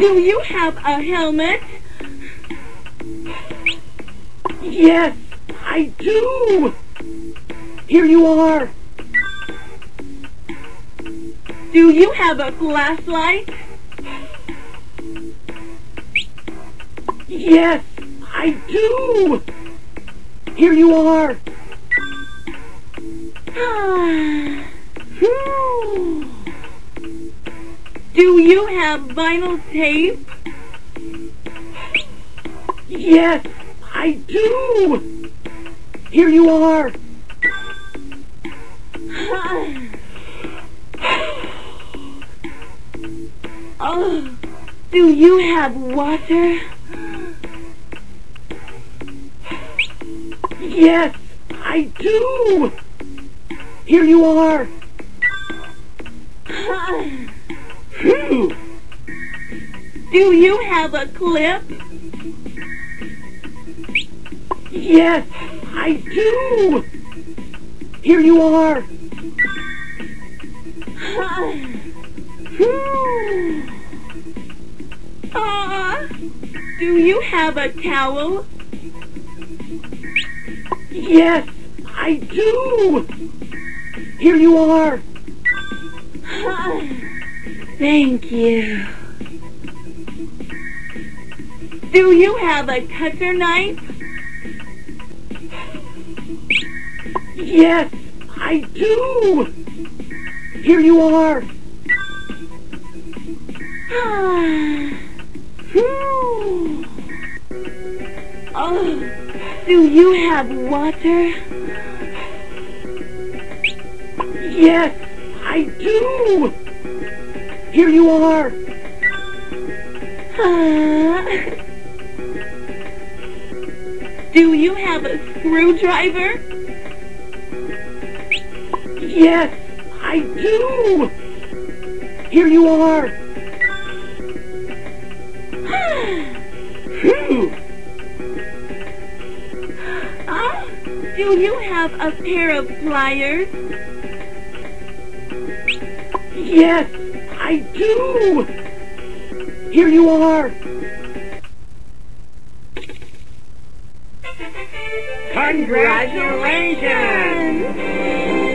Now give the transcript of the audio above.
Do you have a helmet? Yes, I do! Here you are! Do you have a flashlight? Yes, I do! Here you are! Phew. Do you have vinyl tape? Yes, I do! Here you are! Oh, do you have water? Yes, I do! Here you are! Phew. Do you have a clip? Yes, I do! Here you are! Phew. Do you have a towel? Yes, I do! Here you are! Thank you. Do you have a cutter knife? Yes, I do! Here you are! Phew. Oh, do you have water? Yes, I do! Here you are! Do you have a screwdriver? Yes, I do! Here you are! Phew. Do you have a pair of pliers? Yes, I do! Here you are! Congratulations!